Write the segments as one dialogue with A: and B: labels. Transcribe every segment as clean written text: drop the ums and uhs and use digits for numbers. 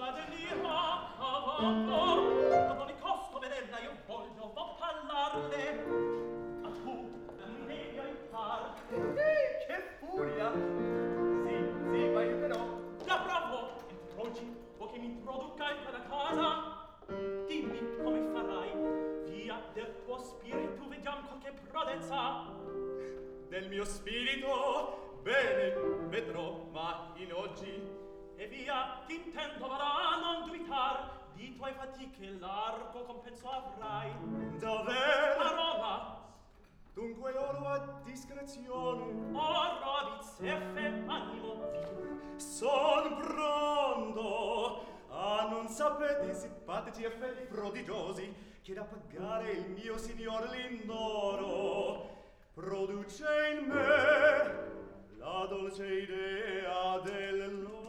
A: Del mio spirito bene vedrò, ma in oggi
B: e via t'intendo varrà, non dubitar di tuoi fatiche largo compenso avrai.
A: Davvero?
B: Parola.
A: Dunque loro a discrezione.
B: Ora vizeffe animo vivo.
A: Son pronto. Ah, non sapete simpatici effetti prodigiosi che da pagare il mio signor Lindoro produce in me la dolce idea dell'oro.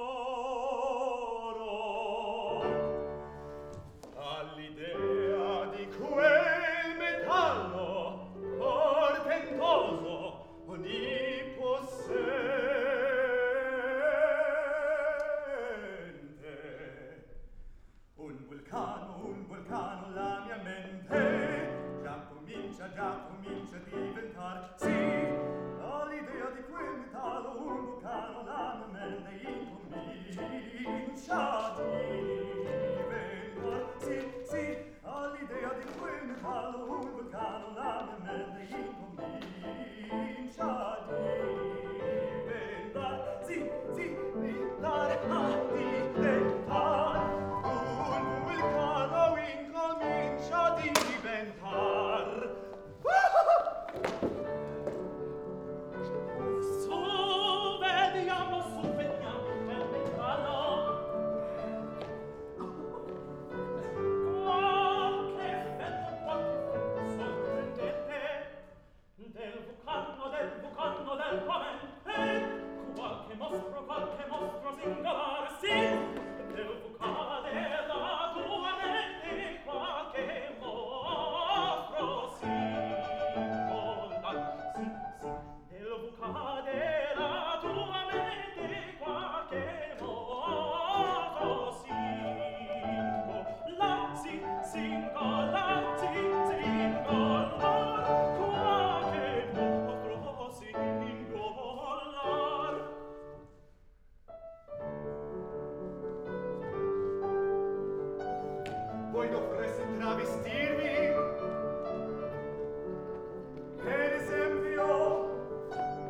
A: All'idea di quel metallo portentoso onnipossente, un vulcano la mia mente già comincia a diventar, sì, all'idea di quel metallo un vulcano la mia mente incomincia a diventar, sì, all'idea di quel metallo un vulcano la mia mente incomincia a diventar, sì, diventare a diventar, un vulcano incomincia a diventar.
B: Su vediamo quel metallo. Qualche effetto sorprendente del vulcano del pavente, qualche mostro singolare, sì, del vulcano della tua mente, qualche mostro singolare, sì, del vulcano della tua mente, qualche mostro singolare, sì, singolare, sì, singolare, qualche mostro singolare.
A: Voi dovreste travestirvi, per esempio,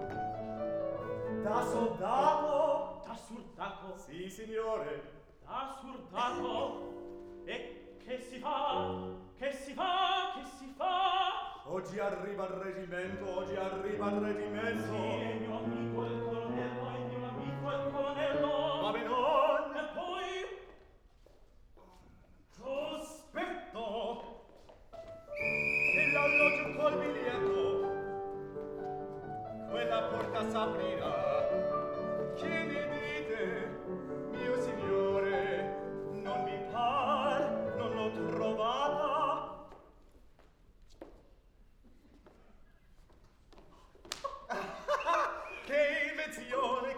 A: da soldato.
B: Da soldato?
A: Sì, signore.
B: Da soldato? E che si fa? Che si fa? Che si fa?
A: Oggi arriva il reggimento.
B: Sì, è mio amico il colonnello.
A: Ma non.
B: E poi?
A: Cospetto che l'alloggio col biglietto quella porta s'aprirà. Che ne dite, mio signore? Non mi par, non l'ho trovata. Che invenzione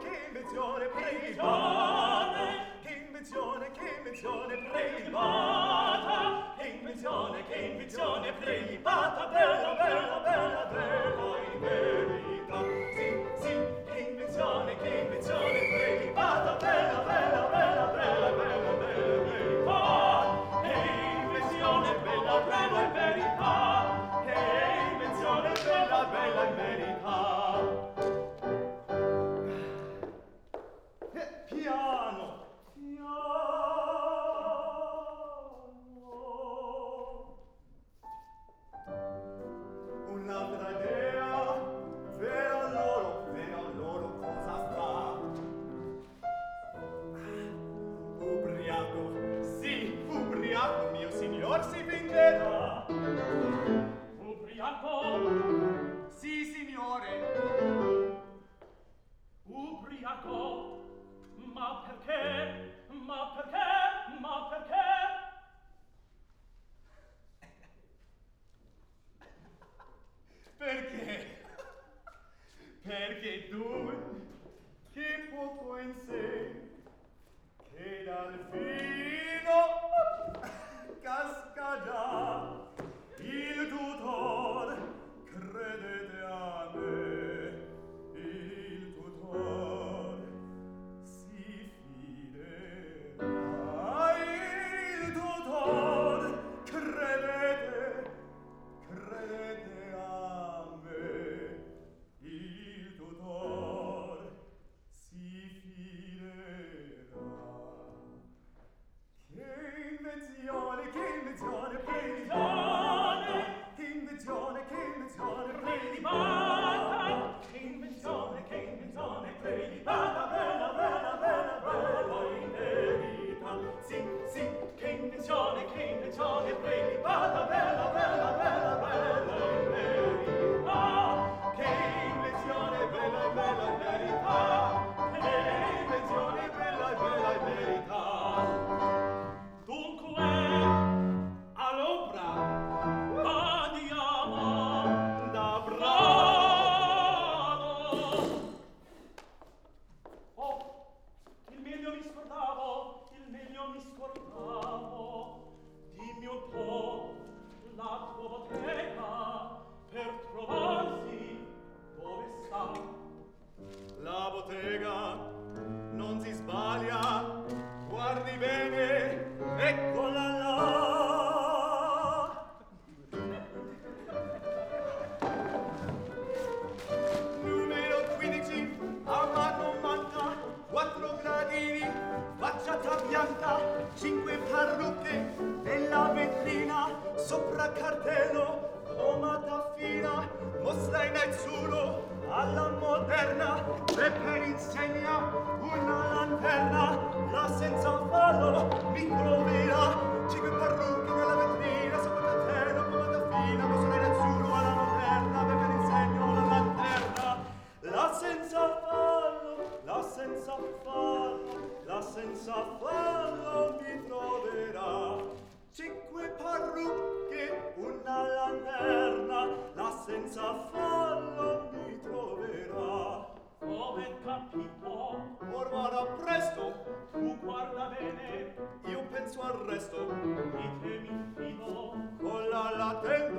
A: prelibata. Che invenzione prelibata. Che invenzione prelibata. Bella, bella, bella, bella in verità. Sì, che invenzione prelibata. Bella, bella, bella, bella, bella, bella in verità. Che invenzione bella, bella in verità. Che invenzione bella, bella in verità. Piano, un'altra idea, vera loro cosa fa. Ubriaco, mio signor si vincerà.
B: Ubriaco?
A: Sì, signore.
B: Ubriaco? Ma perché? Ma perché? Ma perché?
A: Perché? Perché tu, che poco in sé, che dal fine sbaglia, guardi bene, eccola là. Numero 15, a mano manca, 4 gradini, facciata bianca, 5 parrucche nella vetrina, sopra cartello, pomata fina, mostra in azzurro alla moderna, e per insegna una lanterna, la senza fallo mi troverà, 5 parrucche nella vetrina, sopra cartello, pomata fina, mostra in azzurro alla moderna, e per insegna una lanterna, la senza fallo, la senza fallo, la senza fallo mi troverà. 5 parrucche, una lanterna, la senza fallo mi troverà.
B: Come capito?
A: Or vada presto,
B: Tu guarda bene,
A: io penso al resto.
B: di che mi fido.
A: Con la latenza